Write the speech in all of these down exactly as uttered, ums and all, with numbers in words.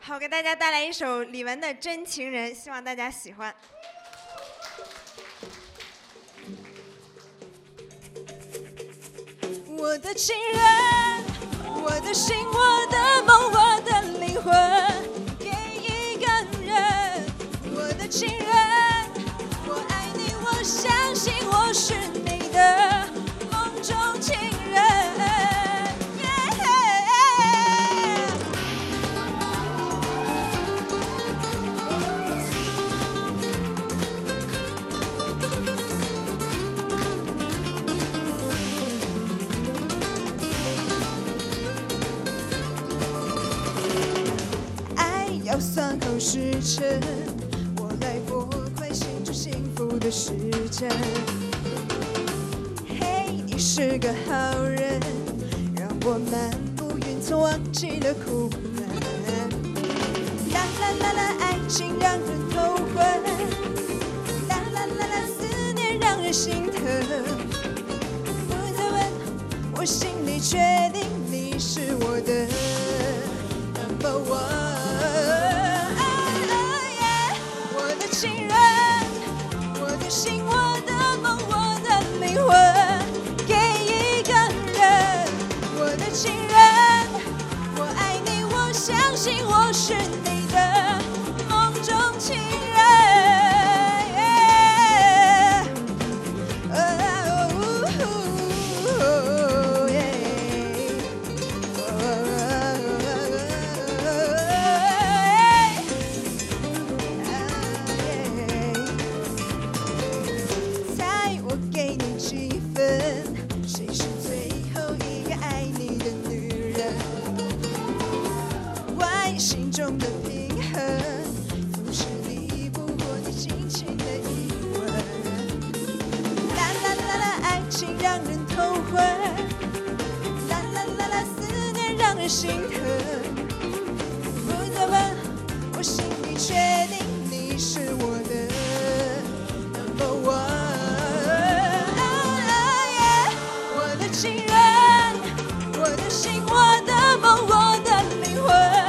好，给大家带来一首李玟的《真情人》，希望大家喜欢。我的情人，我的心，我的梦，我的灵魂，给一个人。我的情人，我爱你，我相信我是你的梦中情人。 要算好时辰，我来拨快心中幸福的时针。嘿，你是个好人，让我漫步云层，忘记了苦闷。啦啦啦啦，爱情让人头昏，啦啦啦啦，思念让人心疼。不再问，我心里确定你是我的 number one。 情人，我的心，我的梦，我的灵魂，给一个人。我的情人，我爱你，我相信我是你的梦中情人。心中的平衡，总是抵不过你轻轻的一吻。啦啦啦啦，爱情让人头昏，啦啦啦啦，思念让人心疼。不再问，我心里确定你是我的 number one。我的情人，我的心，我的梦，我的灵魂。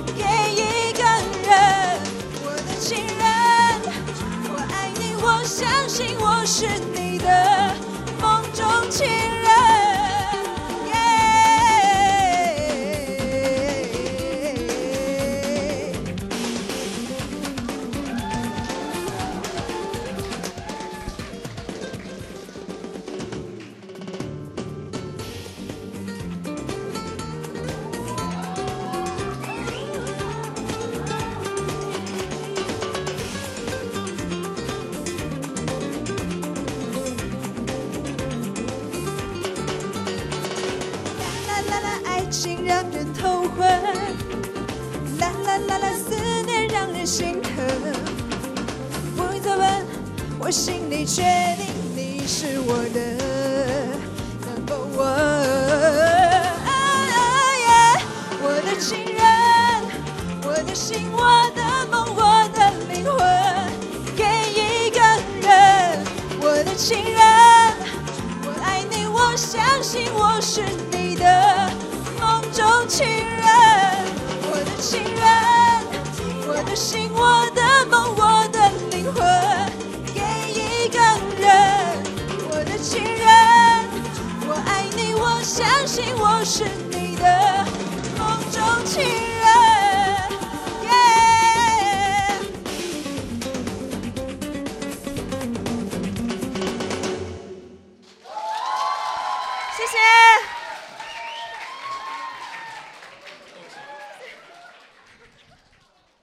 相信我是你的梦中情人。情让人头昏，啦啦啦啦，思念让人心疼。不再问，我心里确定你是我的 number one。我的情人，我的心，我的梦，我的灵魂，给一个人。我的情人，我爱你，我相信我是你的 梦中情人，我的情人，我的心，我的梦，我的灵魂，给一个人。我的情人，我爱你，我相信我是你的梦中情人。谢谢。